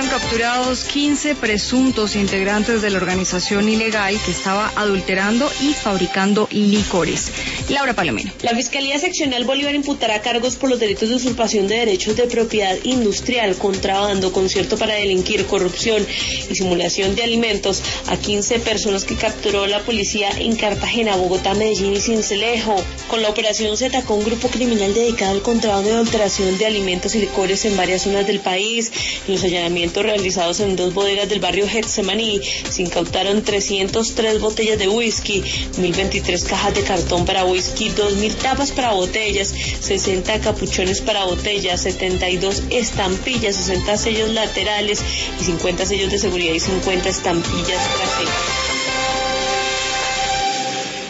Fueron capturados 15 presuntos integrantes de la organización ilegal que estaba adulterando y fabricando licores. Laura Palomino. La Fiscalía Seccional Bolívar imputará cargos por los delitos de usurpación de derechos de propiedad industrial, contrabando, concierto para delinquir, corrupción y simulación de alimentos a 15 personas que capturó la policía en Cartagena, Bogotá, Medellín y Sincelejo. Con la operación se atacó un grupo criminal dedicado al contrabando y adulteración de alimentos y licores en varias zonas del país. En los allanamientos realizados en 2 bodegas del barrio Getsemaní se incautaron 303 botellas de whisky, 1.023 cajas de cartón para whisky, 2.000 tapas para botellas, 60 capuchones para botellas, 72 estampillas, 60 sellos laterales y 50 sellos de seguridad y 50 estampillas traseras.